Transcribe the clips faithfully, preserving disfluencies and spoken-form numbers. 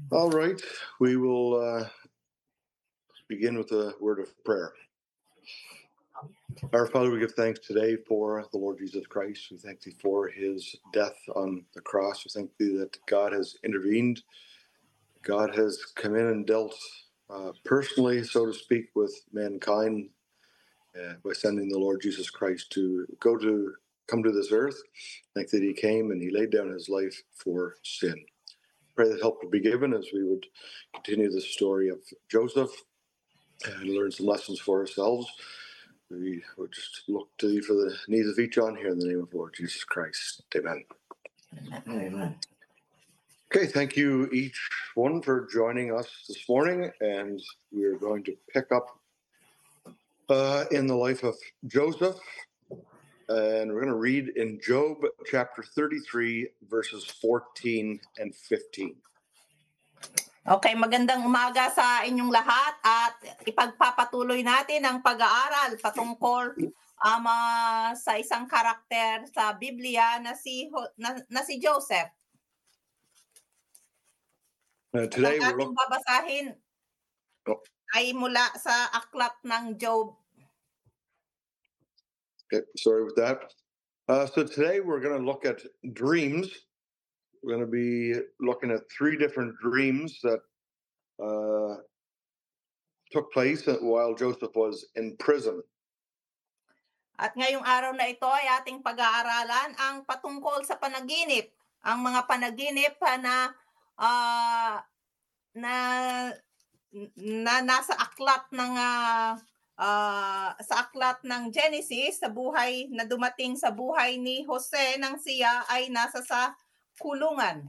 All right, we will uh, begin with a word of prayer. Our Father, we give thanks today for the Lord Jesus Christ. We thank thee for his death on the cross. We thank thee that God has intervened. God has come in and dealt uh, personally, so to speak, with mankind uh, by sending the Lord Jesus Christ to go to come to this earth. Thank that he came and he laid down his life for sin. Pray that help would be given as we would continue the story of Joseph and learn some lessons for ourselves. We would just look to thee for the needs of each on here in the name of the Lord Jesus Christ. Amen. Amen. Okay, thank you each one for joining us this morning, and we are going to pick up uh, in the life of Joseph, and we're going to read in Job chapter thirty-three, verses fourteen and fifteen. Okay, magandang umaga sa inyong lahat at ipagpapatuloy natin ang pag-aaral patungkol um, uh, sa isang karakter sa Biblia na si na, na si Joseph. Uh, today ang we're ating look- babasahin oh. ay mula sa aklat ng Job. Okay, sorry with that. Uh, so today we're going to look at dreams. We're going to be looking at three different dreams that uh, took place while Joseph was in prison. At ngayong araw na ito ay ating pag-aaralan ang patungkol sa panaginip. Ang mga panaginip na uh, na na nasa aklat ng uh, uh, sa aklat ng Genesis sa buhay na dumating sa buhay ni Jose nang siya ay nasa sa kulungan.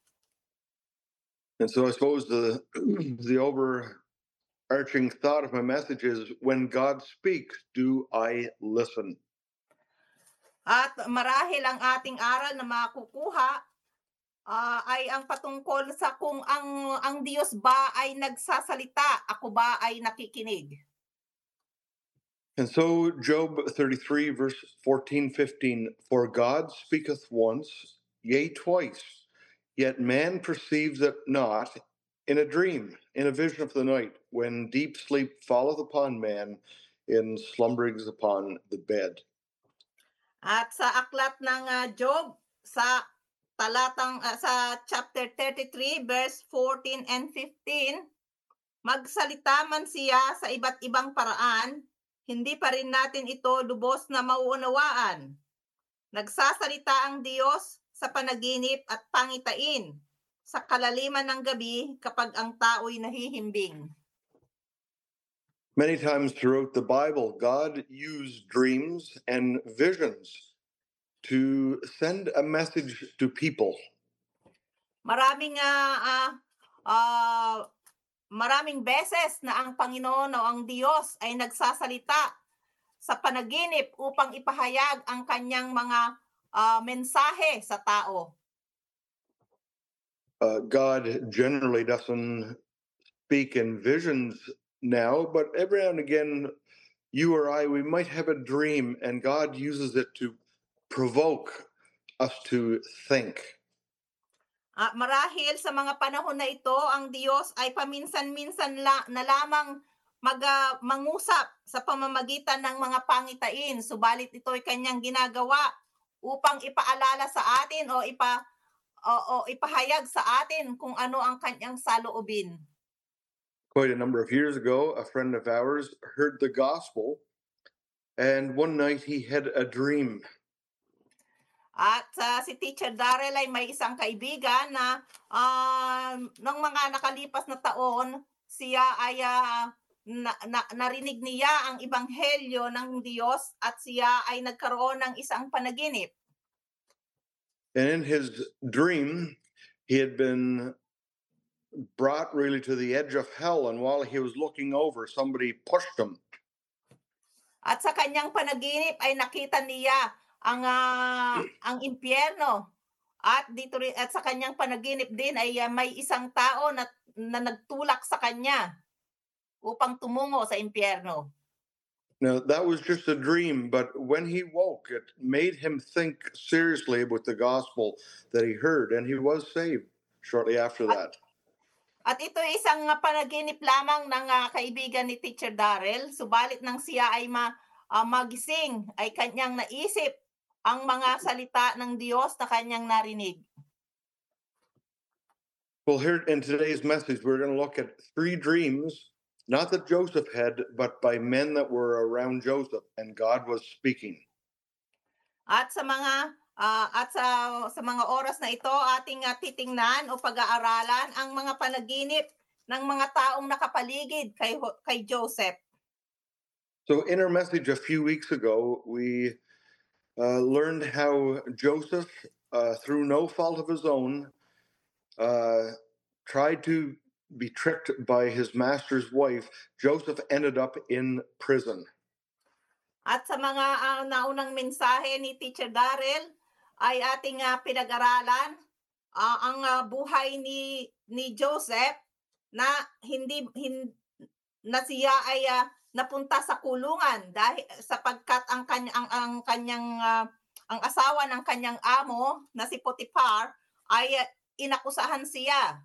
And so I suppose the the overarching thought of my message is, when God speaks, do I listen? At marahil ang ating aral na makukuha uh, ay ang patungkol sa kung ang ang Diyos ba ay nagsasalita, ako ba ay nakikinig. And so Job thirty-three, verse fourteen, fifteen, for God speaketh once, yea, twice, yet man perceives it not, in a dream, in a vision of the night, when deep sleep falleth upon man, in slumberings upon the bed. At sa aklat ng uh, Job, sa talatang uh, sa chapter thirty-three, verse fourteen and fifteen, magsalita man siya sa iba't ibang paraan, hindi pa rin natin ito lubos na mauunawaan. Nagsasalita ang Diyos sa panaginip at pangitain, sa kalaliman ng gabi kapag ang tao'y nahihimbing. Many times throughout the Bible, God used dreams and visions to send a message to people. Maraming uh, uh, uh, maraming beses na ang Panginoon o ang Diyos ay nagsasalita sa panaginip upang ipahayag ang kanyang mga uh, mensahe sa tao. Uh, God generally doesn't speak in visions now, but every now and again, you or I, we might have a dream, and God uses it to provoke us to think. Uh, marahil sa mga panahon na ito, ang Diyos ay paminsan-minsan la, na lamang mag, uh, mangusap sa pamamagitan ng mga pangitain, subalit ito ay kanyang ginagawa upang ipaalala sa atin o ipa o, o ipahayag sa atin kung ano ang kanyang saloobin. Quite a number of years ago, a friend of ours heard the gospel, and one night he had a dream. At uh, si Teacher Darrell ay may isang kaibigan na uh, ng mga nakalipas na taon, siya ay uh, na, na, narinig niya ang ebanghelyo ng Diyos at siya ay nagkaroon ng isang panaginip. And in his dream, he had been brought really to the edge of hell, and while he was looking over, somebody pushed him. At sa kanyang panaginip ay nakita niya ang uh, ang impyerno. At dito rin, at sa kanyang panaginip din ay uh, may isang tao na, na nagtulak sa kanya upang tumungo sa impyerno. Now, that was just a dream, but when he woke, it made him think seriously about the gospel that he heard, and he was saved shortly after that. At ito ay isang ah, panaginip lamang ng ah, kaibigan ni Teacher Darrell, subalit nang siya ay ma, ah, magising ay kanyang naisip ang mga salita ng Diyos na kanyang narinig. Well, here in today's message, we're going to look at three dreams, not that Joseph had, but by men that were around Joseph, and God was speaking. At sa mga ah, at sa sa mga oras na ito ating ah, titingnan o pag-aaralan ang mga panaginip ng mga taong nakapaligid kay Ho- kay Joseph. So, in our message a few weeks ago, we uh, learned how Joseph, uh, through no fault of his own, uh, tried to be tricked by his master's wife. Joseph ended up in prison. At sa mga ah, naunang mensahe ni Teacher Darrell ay ating ah, pinag-aralan ah, ang ah, buhay ni ni Joseph na hindi hin, na siya ay ah, napunta sa kulungan dahil sapagkat ang kanya ang, ang kanyang ah, ang asawa ng kanyang amo na si Potiphar ay ah, inakusahan siya.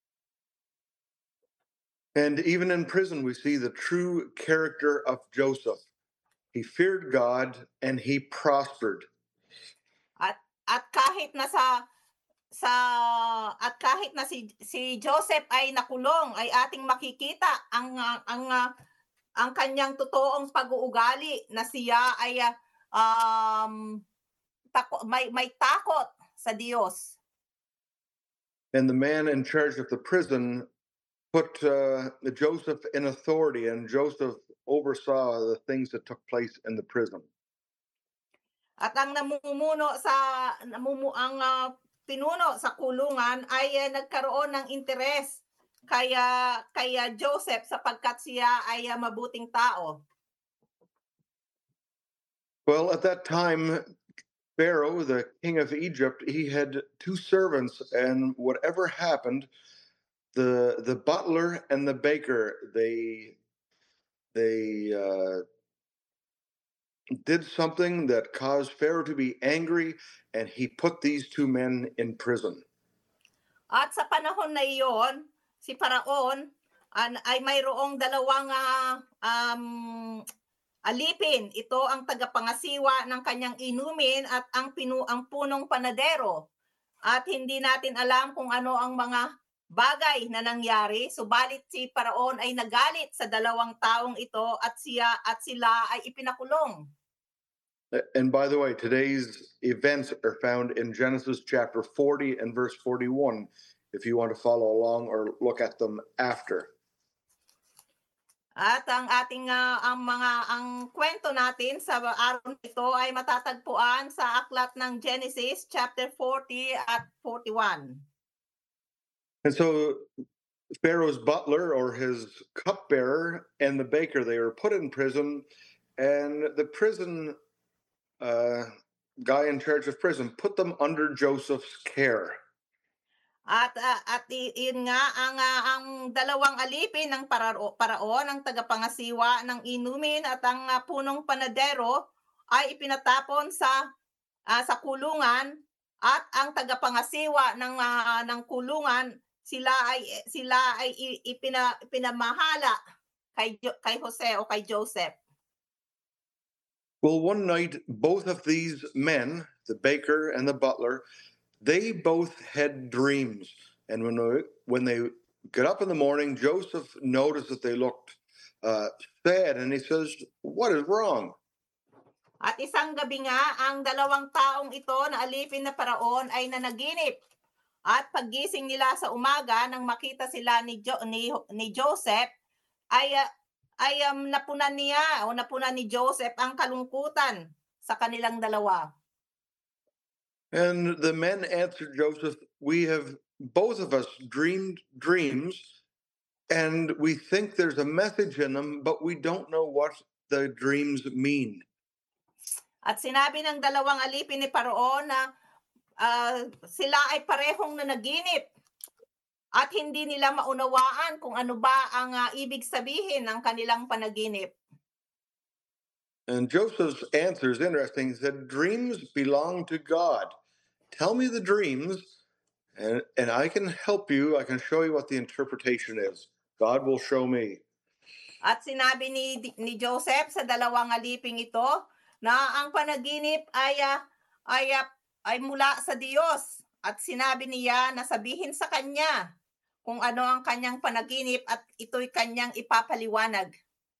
And even in prison, we see the true character of Joseph. He feared God and he prospered. At at kahit na sa sa at kahit na si si Joseph ay nakulong ay ating makikita ang ah, ang ah, ang kanyang totoong pag-uugali na siya ay ah, um tako, may may takot sa Diyos. And the man in charge of the prison put uh, Joseph in authority, and Joseph oversaw the things that took place in the prison. At ang namumuno sa namumu ang ah, pinuno sa kulungan ay ah, nagkaroon ng interes kaya kaya Joseph sapagkat siya ay ah, mabuting tao. Well, at that time, Pharaoh, the king of Egypt, he had two servants, and whatever happened, the the butler and the baker, they they uh, did something that caused Pharaoh to be angry, and he put these two men in prison. At sa panahon na iyon, si Paraon an, ay mayroong dalawang ah, um, alipin. Ito ang tagapangasiwa ng kanyang inumin at ang pinu ang punong panadero. At hindi natin alam kung ano ang mga bagay na nangyari, subalit si Paraon ay nagalit sa dalawang taong ito at siya at sila ay ipinakulong. And by the way, today's events are found in Genesis chapter forty and verse forty-one, if you want to follow along or look at them after. At ang ating ah, ang mga ang kwento natin sa araw na ito ay matatagpuan sa aklat ng Genesis chapter forty at forty-one. And so Pharaoh's butler or his cupbearer and the baker, they were put in prison, and the prison uh, guy in charge of prison put them under Joseph's care. At ah, at i- yun nga ang ah, ang dalawang alipin ng parao, paraon, ang tagapangasiwa ng inumin at ang ah, punong panadero ay ipinatapon sa ah, sa kulungan at ang tagapangasiwa ng ah, ng kulungan sila ay sila ay i- ipina, ipinamahala kay Jo- kay Jose o kay Joseph. Well, one night, both of these men, the baker and the butler, they both had dreams. And when they, when they got up in the morning, Joseph noticed that they looked uh, sad, and he says, "What is wrong?" At isang gabi nga, ang dalawang taong ito na alipin na paraon ay nanaginip. At paggising nila sa umaga nang makita sila ni, jo- ni, ni Joseph, ay, ah, ay um, napunan niya o napunan ni Joseph ang kalungkutan sa kanilang dalawa. And the men answered Joseph, "We have both of us dreamed dreams, and we think there's a message in them, but we don't know what the dreams mean." At sinabi ng dalawang alipin ni Paraon na ah, sila ay parehong nanaginip at hindi nila maunawaan kung ano ba ang ah, ibig sabihin ng kanilang panaginip. And Joseph's answer is interesting. He said, "Dreams belong to God. Tell me the dreams, And, and I can help you. I can show you what the interpretation is. God will show me. At sinabi ni, ni Joseph sa dalawang aliping ito na ang panaginip ay, ah, ay, ah, ay mula sa Diyos. At sinabi niya na sabihin sa kanya kung ano ang kanyang panaginip at ito'y kanyang ipapaliwanag.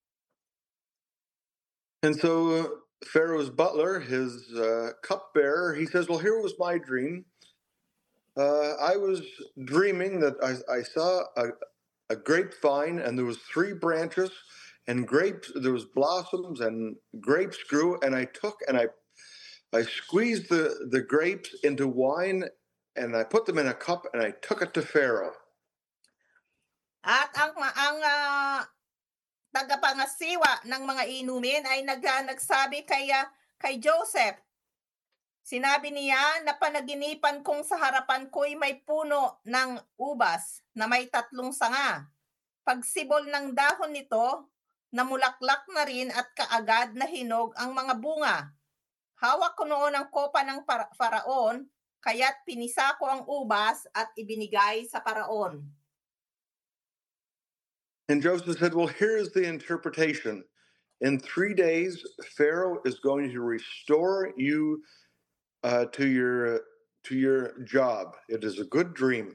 And so uh, Pharaoh's butler, his uh, cupbearer, he says, well, here was my dream. Uh, I was dreaming that I, I saw a, a grapevine, and there was three branches, and grapes. There was blossoms, and grapes grew. And I took and I, I squeezed the the grapes into wine, and I put them in a cup, and I took it to Pharaoh. At ang ang uh, tagapangasiwa ng mga inumin ay nag, nagsabi kay, uh, kay Joseph. Sinabi niya na panaginipan kong sa harapan ko'y may puno ng ubas na may tatlong sanga. Pagsibol ng dahon nito, namulaklak na rin at kaagad na hinog ang mga bunga. Hawak ko noon ang kopa ng para- faraon, kaya't pinisa ko ang ubas at ibinigay sa paraon. And Joseph said, well, here's the interpretation. In three days, Pharaoh is going to restore you uh, to your to your job. It is a good dream.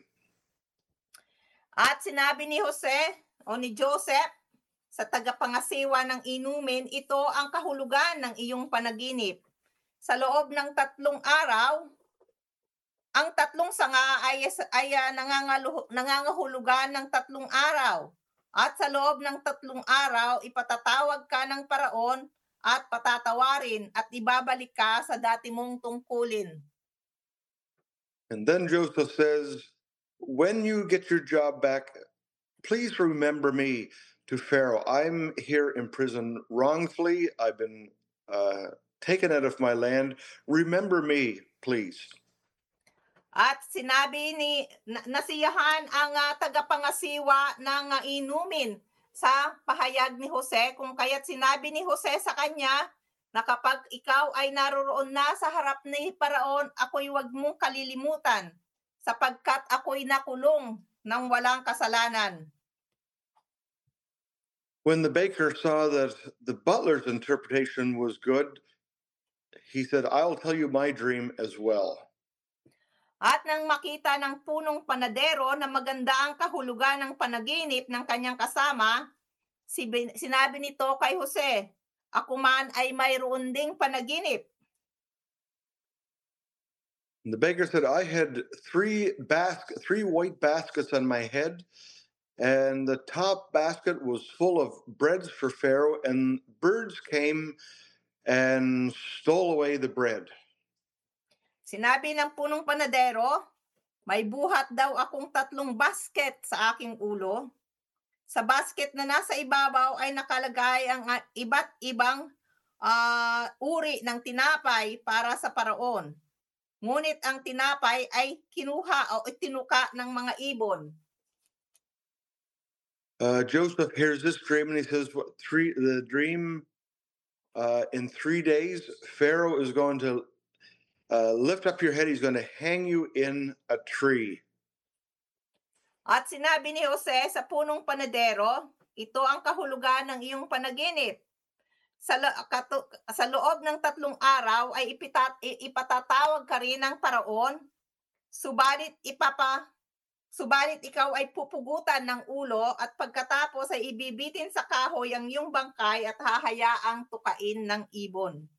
At sinabi ni Jose o ni Joseph sa tagapangasiwa ng inumin, ito ang kahulugan ng iyong panaginip. Sa loob ng tatlong araw, ang tatlong sanga ay, ay uh, nangangalu, nangangahulugan ng tatlong araw. At sa loob ng tatlong araw, ipatatawag ka ng paraon at patatawarin at ibabalik ka sa dati mong tungkulin. And then Joseph says, when you get your job back, please remember me to Pharaoh. I'm here in prison wrongfully. I've been uh, taken out of my land. Remember me, please. At sinabi ni, nasiyahan ang uh, tagapangasiwa ng uh, inumin sa pahayag ni Jose, kung kaya't sinabi ni Jose sa kanya na kapag ikaw ay naroroon na sa harap ni Paraon, ako'y wag mong kalilimutan, sapagkat ako'y nakulong ng walang kasalanan. When the baker saw that the butler's interpretation was good, he said, I'll tell you my dream as well. At nang makita ng punong panadero na maganda ang kahulugan ng panaginip ng kanyang kasama, sinabi nito kay Jose, ako man ay mayroon ding panaginip. And the baker said, I had three basket, three white baskets on my head, and the top basket was full of breads for Pharaoh, and birds came and stole away the bread. Sinabi ng punong panadero, may buhat daw akong tatlong basket sa aking ulo. Sa basket na nasa ibabaw ay nakalagay ang iba't ibang uh, uri ng tinapay para sa paraon. Ngunit ang tinapay ay kinuha o itinuka ng mga ibon. Uh, Joseph hears this dream and he says, "What three? The dream uh, in three days, Pharaoh is going to uh, lift up your head. He's going to hang you in a tree." At sinabi ni Jose sa punong panadero, ito ang kahulugan ng iyong panaginip. Sa, lo- kato- sa loob ng tatlong araw ay ipitat- ipatatawag ka rin ng paraon, subalit ipapa subalit ikaw ay pupugutan ng ulo at pagkatapos ay ibibitin sa kahoy ang iyong bangkay at hahayaang tukain ng ibon.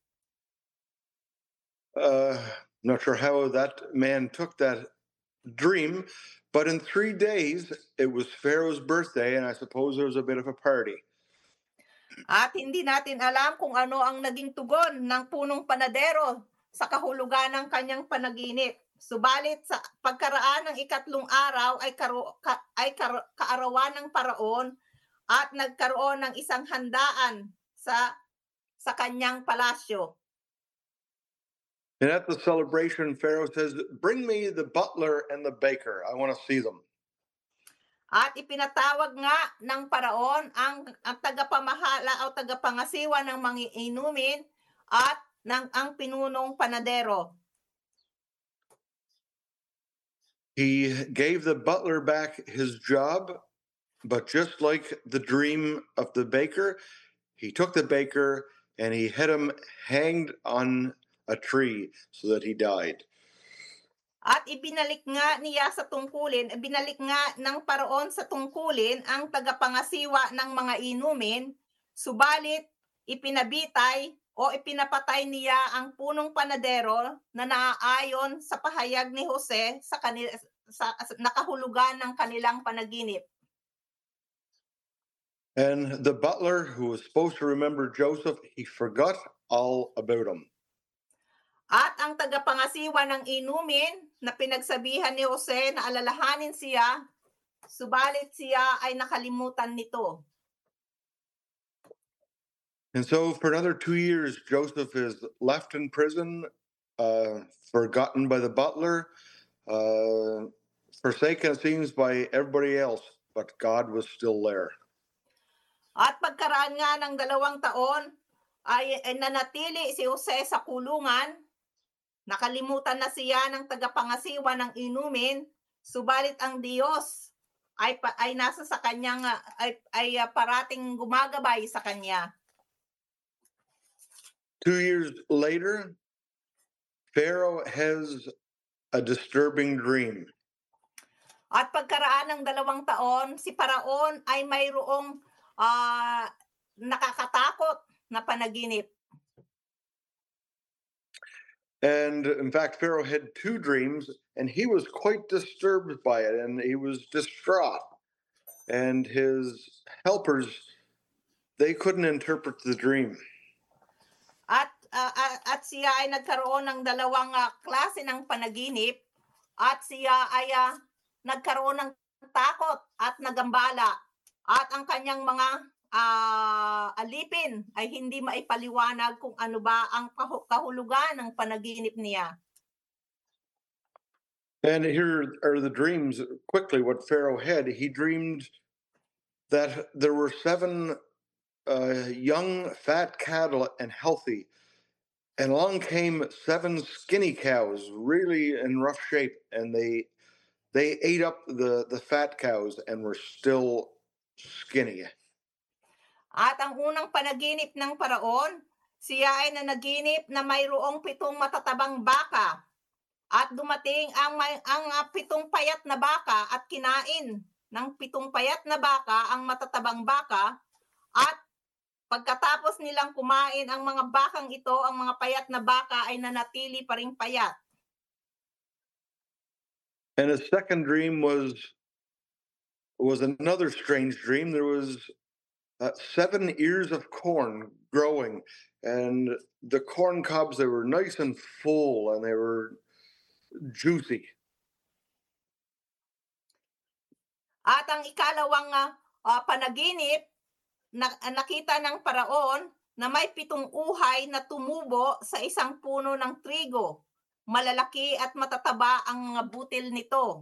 Uh, not sure how that man took that dream, but in three days it was Pharaoh's birthday, and I suppose there was a bit of a party. At hindi natin alam kung ano ang naging tugon ng punong panadero sa kahulugan ng kanyang panaginip. Subalit sa pagkaraan ng ikatlong araw ay, karo, ka, ay karo, kaarawan ng paraon at nagkaroon ng isang handaan sa sa kanyang palasyo. And at the celebration, Pharaoh says, "Bring me the butler and the baker. I want to see them." At ipinatawag nga ng paraon ang, ang tagapamahala o tagapangasiwa ng mga inumin at ng ang pinunong panadero. He gave the butler back his job, but just like the dream of the baker, he took the baker and he had him hanged on a tree so that he died. At ibinalik nga niya sa tungkulin, ibinalik nga ng paraon sa tungkulin ang tagapangasiwa ng mga inumin, subalit ipinabitay o ipinapatay niya ang punong panadero na naaayon sa pahayag ni Jose sa, kanila, sa, sa nakahulugan ng kanilang panaginip. And the butler, who was supposed to remember Joseph, he forgot all about him. At ang tagapangasiwa ng inumin na pinagsabihan ni Jose na alalahanin siya, subalit siya ay nakalimutan nito. And so for another two years, Joseph is left in prison, uh, forgotten by the butler, uh, forsaken, it seems, by everybody else, but God was still there. At pagkaraan nga ng dalawang taon, ay, ay nanatili si Jose sa kulungan. Nakalimutan na siya ng tagapangasiwa ng inumin, subalit ang Diyos ay, ay nasa sa kanyang, ay, ay parating gumagabay sa kanya. Two years later, Pharaoh has a disturbing dream. At pagkaraan ng dalawang taon, si Paraon ay mayroong uh, nakakatakot na panaginip. And in fact, Pharaoh had two dreams, and he was quite disturbed by it, and he was distraught. And his helpers, they couldn't interpret the dream. At uh, at siya ay nagkaroon ng dalawang uh, klase ng panaginip, at siya ay uh, nagkaroon ng takot at nagambala, at ang kanyang mga Uh, alipin ay hindi maipaliwanag kung ano ba ang kahulugan ng panaginip niya. And here are the dreams quickly what Pharaoh had. He dreamed that there were seven uh, young fat cattle and healthy, and along came seven skinny cows, really in rough shape, and they they ate up the the fat cows and were still skinny. At ang unang panaginip ng Paraon, siya ay nanaginip na mayroong pitong matatabang baka. At dumating ang, may, ang uh, pitong payat na baka at kinain ng pitong payat na baka ang matatabang baka. At pagkatapos nilang kumain ang mga bakang ito, ang mga payat na baka ay nanatili pa ring payat. And his second dream was, was another strange dream. There was Uh, seven ears of corn growing, and the corn cobs, they were nice and full and they were juicy. At ang ikalawang uh, panaginip, na, nakita ng Paraon na may pitong uhay na tumubo sa isang puno ng trigo. Malalaki at matataba ang butil nito.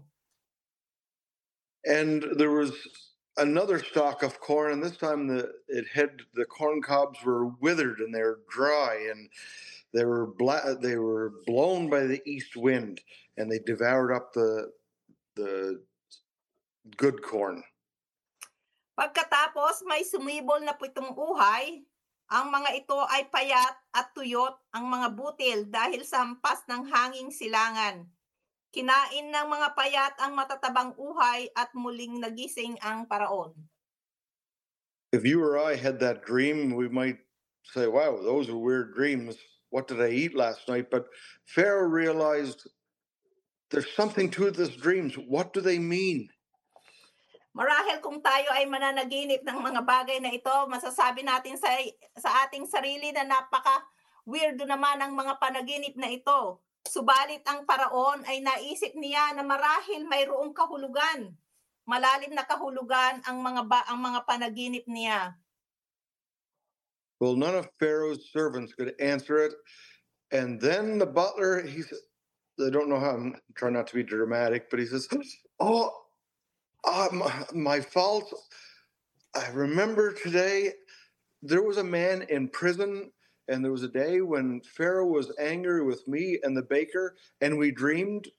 And there was another stalk of corn, and this time the it had the corn cobs were withered and they were dry, and they were bla- they were blown by the east wind, and they devoured up the the good corn. Pagkatapos may sumibol na pitong uhay, ang mga ito ay payat at tuyot ang mga butil dahil sa hampas ng hanging silangan. Kinain ng mga payat ang matatabang uhay at muling nagising ang Paraon. If you or I had that dream, we might say, wow, those are weird dreams. What did I eat last night? But Pharaoh realized there's something to these dreams. What do they mean? Marahil kung tayo ay mananaginip ng mga bagay na ito, masasabi natin sa, sa ating sarili na napaka-weirdo naman ang mga panaginip na ito. Subalit ang Paraon ay naisip niya na marahil mayroong kahulugan. Malalim na kahulugan ang mga ba, ang mga panaginip niya. Well, none of Pharaoh's servants could answer it. And then the butler, he said, I don't know how, I'm trying not to be dramatic, but he says, oh, uh, my, my fault. I remember today there was a man in prison. And there was a day when Pharaoh was angry with me and the baker, and we dreamed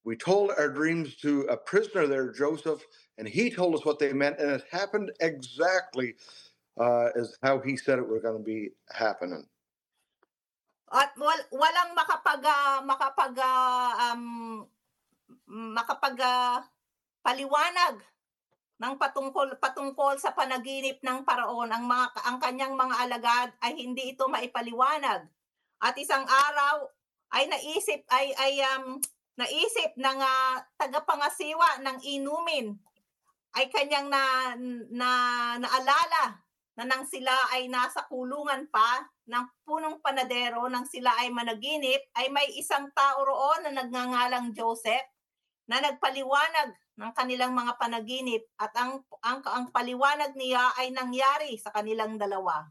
we told our dreams to a prisoner there, Joseph, and he told us what they meant, and it happened exactly uh, as how he said it was going to be happening. At wal walang makapag ah, makapag ah, um, makapag ah, paliwanag ng patungkol patungkol sa panaginip ng Paraon. Ang mga ang kanyang mga alagad ay hindi ito maipaliwanag. At isang araw ay naisip ay ay um, naisip ng ah, tagapangasiwa ng inumin ay kanyang na, na naalala na nang sila ay nasa kulungan pa ng punong panadero, nang sila ay managinip, ay may isang tao roon na nagngangalang Joseph na nagpaliwanag ng kanilang mga panaginip at ang, ang, ang paliwanag niya ay nangyari sa kanilang dalawa.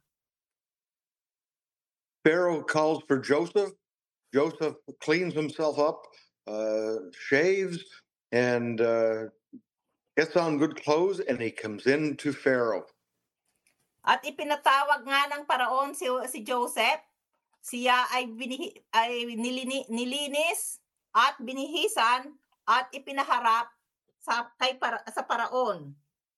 Pharaoh calls for Joseph. Joseph cleans himself up, uh, shaves, and uh, gets on good clothes, and he comes in to Pharaoh. At ipinatawag nga ng Paraon si, si Joseph. Siya ay, binihi, ay nilini, nilinis at binihisan at ipinaharap sa, kay para, sa Paraon.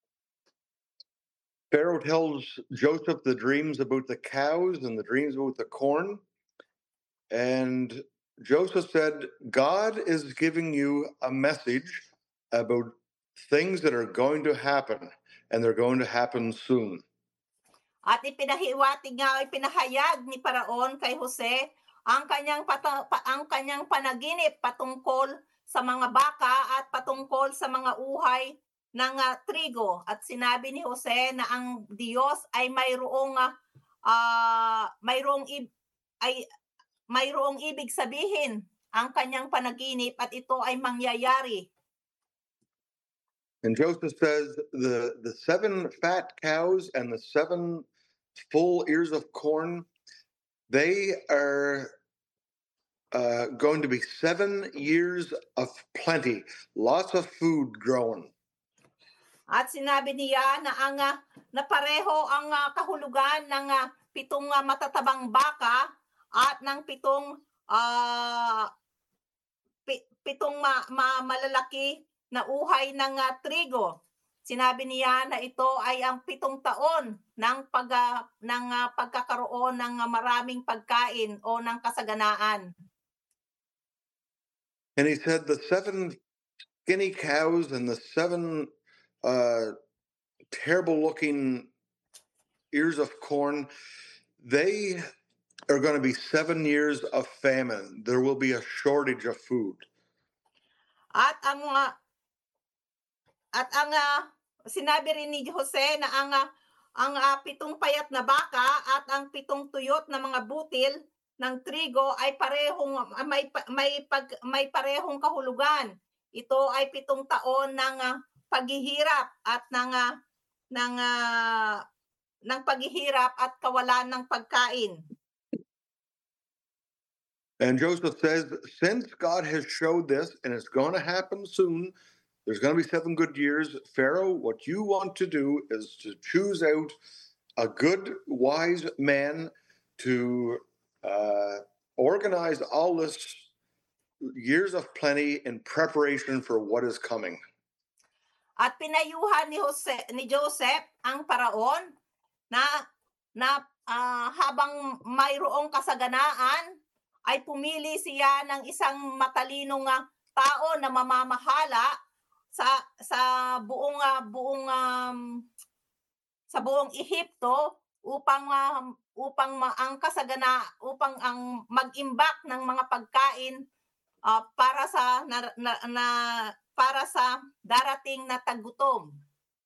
Pharaoh tells Joseph the dreams about the cows and the dreams about the corn. And Joseph said, God is giving you a message about things that are going to happen, and they're going to happen soon. At ipinahiwatig nga, ipinahayag ni Paraon kay Jose ang kanyang, pata, pa, ang kanyang panaginip patungkol sa mga baka at patungkol sa mga uhay ng uh, trigo. At sinabi ni Jose na ang Diyos ay mayroong uh, mayroong i- ay mayroong ibig sabihin ang kanyang panaginip at ito ay mangyayari. And Joseph says the the seven fat cows and the seven full ears of corn, they are uh, going to be seven years of plenty, lots of food growing. At sinabi niya na ang uh, na pareho ang uh, kahulugan ng uh, pitong uh, matatabang baka at ng pitong uh, pi- pitong ma- ma- malalaki na uhay ng uh, trigo. Sinabi niya na ito ay ang pitong taon ng pag uh, ng uh, pagkakaroon ng uh, maraming pagkain o ng kasaganaan. And he said the seven skinny cows and the seven uh, terrible looking ears of corn, they are going to be seven years of famine. There will be a shortage of food. At ang uh, at ang uh, sinabi rin ni Jose na ang uh, ang uh, pitong payat na baka at ang pitong tuyot na mga butil ng trigo ay parehong uh, may may pag, may parehong kahulugan. Ito ay pitong taon ng uh, paghihirap at ng uh, ng uh, ng paghihirap at kawalan ng pagkain. And Joseph says, since God has showed this and it's going to happen soon, there's going to be seven good years. Pharaoh, what you want to do is to choose out a good, wise man to uh, organize all this years of plenty in preparation for what is coming. At pinayuhan ni Jose, ni Joseph ang Paraon na na uh, habang mayroong kasaganaan ay pumili siya ng isang matalinong uh, tao na mamamahala sa sa buong uh, buong um, sa buong Ehipto upang uh, upang ma- ang kasagana upang ang mag-imbak ng mga pagkain uh, para sa na, na, na para sa darating na tagutom.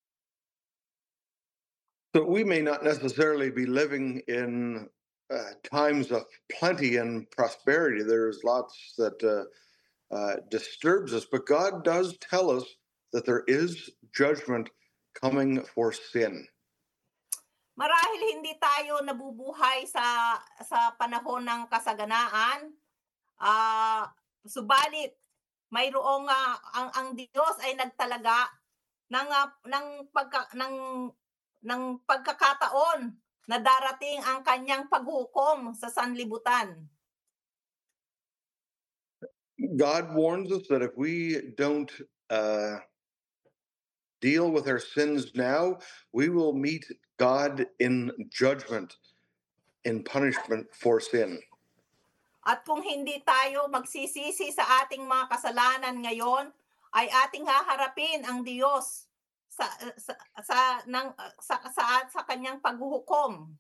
So we may not necessarily be living in uh, times of plenty and prosperity. There's lots that uh, uh, disturbs us, but God does tell us that there is judgment coming for sin. Marahil hindi tayo nabubuhay sa sa panahon ng kasaganaan, uh, subalit mayroong uh, ang ang Diyos ay nagtalaga ng uh, ng pagka ng ng pagkakataon na darating ang kanyang paghukom sa sanlibutan. God warns us that if we don't uh, deal with our sins now, we will meet God in judgment, in punishment for sin. At kung hindi tayo magsisisi sa ating mga kasalanan ngayon, ay ating haharapin ang Diyos sa sa sa ng sa sa, sa kanyang paghuhukom.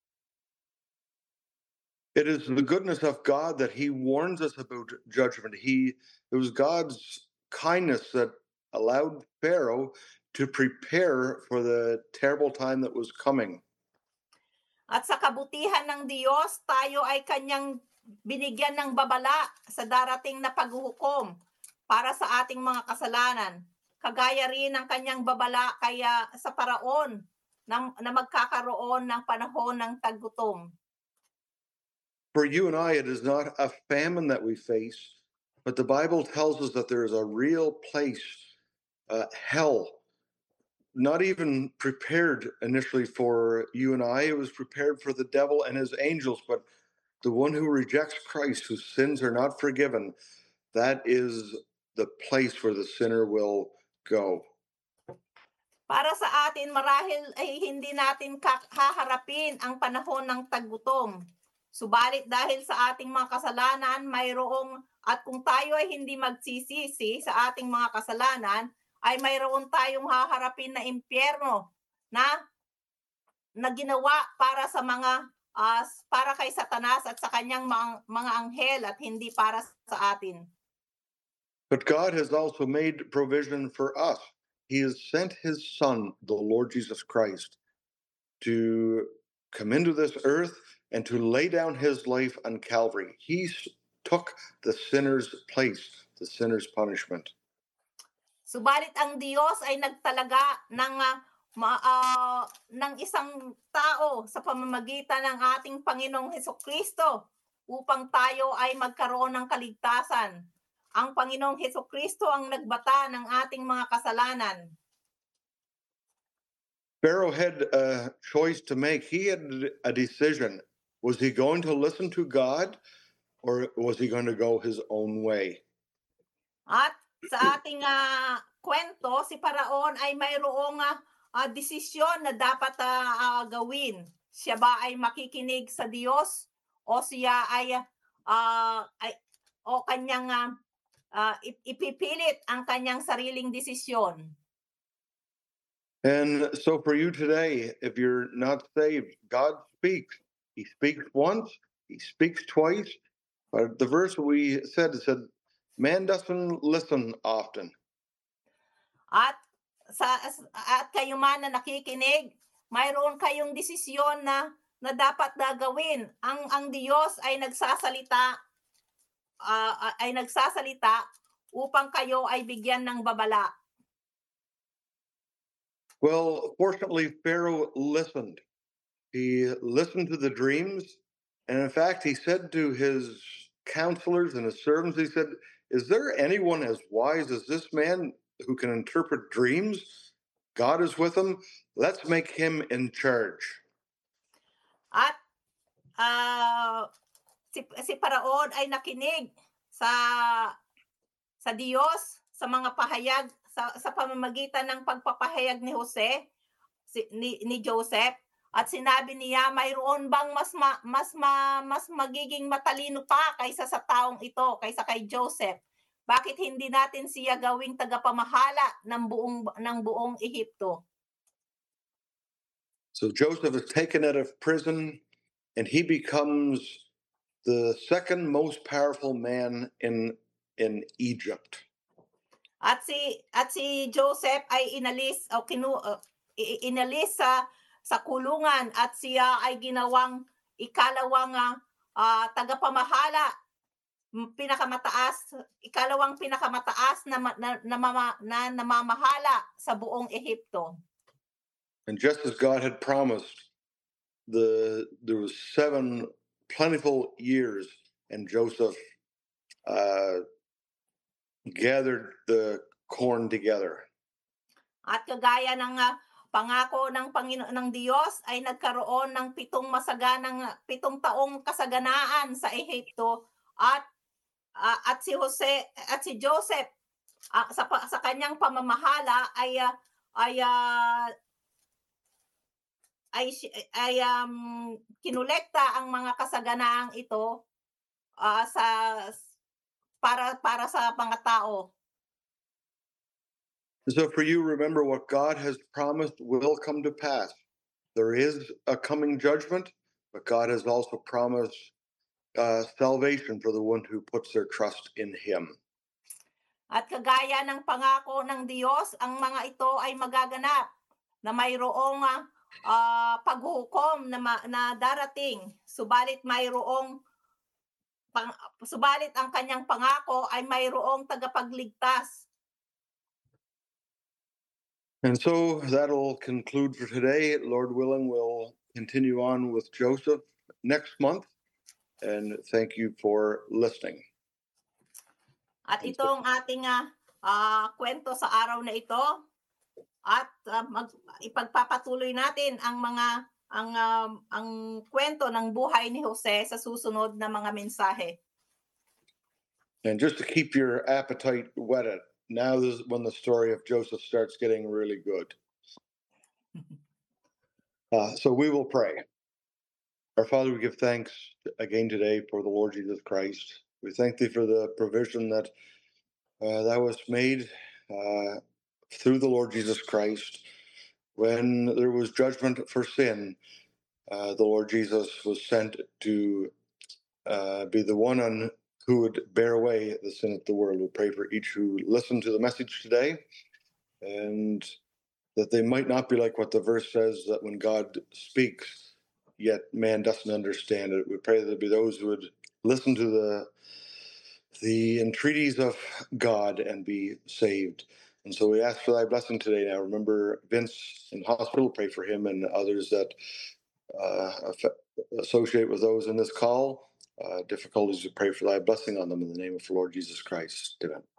It is the goodness of God that He warns us about judgment. He it was God's kindness that allowed Pharaoh to prepare for the terrible time that was coming. At sa kabutihan ng Diyos, tayo ay kanyang binigyan ng babala sa darating na paghuhukom para sa ating mga kasalanan. Kagaya rin ng kanyang babala kaya sa paraon ng, na magkakaroon ng panahon ng taggutom. For you and I, it is not a famine that we face, but the Bible tells us that there is a real place, uh, hell, not even prepared initially for you and I. It was prepared for the devil and his angels, but the one who rejects Christ, whose sins are not forgiven, that is the place where the sinner will go. Para sa atin, marahil ay hindi natin haharapin ang panahon ng taggutom. Subalit dahil sa ating mga kasalanan, mayroong, at kung tayo ay hindi magsisisi sa ating mga kasalanan, ay mayroon tayong haharapin na impyerno na, na ginawa para sa mga, uh, para kay Satanas at sa kanyang mga, mga anghel at hindi para sa atin. But God has also made provision for us. He has sent His Son, the Lord Jesus Christ, to come into this earth and to lay down His life on Calvary. He took the sinner's place, the sinner's punishment. Subalit ang Diyos ay nagtalaga ng uh, ma, uh, ng isang tao sa pamamagitan ng ating Panginoong Hesukristo upang tayo ay magkaroon ng kaligtasan. Ang Panginoong Hesukristo ang nagbata ng ating mga kasalanan. Pharaoh had a choice to make. He had a decision. Was he going to listen to God or was he going to go his own way? At sa ating uh, kwento, si Paraon ay mayroong uh, uh, desisyon na dapat uh, uh, gawin. Siya ba ay makikinig sa Diyos o siya ay, uh, ay o kanyang uh, uh, ipipilit ang kanyang sariling desisyon? And so for you today, if you're not saved, God speaks. He speaks once, He speaks twice. But the verse we said, it said, man doesn't listen often. At sa at kayo man na nakikinig, mayroon kayong desisyon na na dapat na gawin. Ang ang Diyos ay nagsasalita uh, ay nagsasalita upang kayo ay bigyan ng babala. Well, fortunately, Pharaoh listened. He listened to the dreams. And in fact, he said to his counselors and his servants, he said, is there anyone as wise as this man who can interpret dreams? God is with him. Let's make him in charge. At uh, si, si Paraon ay nakinig sa sa Diyos, sa mga pahayag, sa, sa pamamagitan ng pagpapahayag ni Jose, si, ni, ni Joseph, at sinabi niya, mayroon bang mas ma, mas ma, mas magiging matalino pa kaysa sa taong ito, kaysa kay Joseph? Bakit hindi natin siya gawing tagapamahala ng buong ng buong Ehipto? So Joseph is taken out of prison and he becomes the second most powerful man in in Egypt. At si at si Joseph ay inalis o kinu uh, inalis sa sa kulungan at siya ay ginawang ikalawang uh, tagapamahala, pinakamataas, ikalawang pinakamataas na na, na, na, na namamahala sa buong Ehipto. And just as God had promised, the there was seven plentiful years, and Joseph uh, gathered the corn together. At kagaya ng uh, pangako ng Panginoon ng Diyos ay nagkaroon ng pitong masaganang pitong taong kasaganaan sa Ehipto at ah, at si Jose at si Joseph, ah, sa pa sa kanyang pamamahala ay, ah, ay, ah, ay si ay, um, kinolekta ang mga kasaganaang ito, ah, sa para para sa mga tao. So for you, remember what God has promised will come to pass. There is a coming judgment, but God has also promised uh, salvation for the one who puts their trust in Him. At kagaya ng pangako ng Diyos, ang mga ito ay magaganap na mayroong ah, ah, paghuhukom na, ma- na darating. Subalit mayroong pang, subalit ang kanyang pangako ay mayroong tagapagligtas. And so that'll conclude for today. Lord willing, we'll continue on with Joseph next month. And thank you for listening. At ito ang ating ah, ah, kwento sa araw na ito. At ah, mag, ipagpapatuloy natin ang mga ang um, ang kwento ng buhay ni Jose sa susunod na mga mensahe. And just to keep your appetite whetted, now this is when the story of Joseph starts getting really good. Uh, so we will pray. Our Father, we give thanks again today for the Lord Jesus Christ. We thank thee for the provision that uh, that was made uh, through the Lord Jesus Christ. When there was judgment for sin, uh, the Lord Jesus was sent to uh, be the one on who would bear away the sin of the world. We pray for each who listened to the message today, and that they might not be like what the verse says, that when God speaks, yet man doesn't understand it. We pray that there be those who would listen to the the entreaties of God and be saved. And so we ask for thy blessing today. Now remember Vince in hospital, pray for him and others that uh, associate with those in this call. Uh, difficulties, we pray for thy blessing on them in the name of the Lord Jesus Christ. Amen.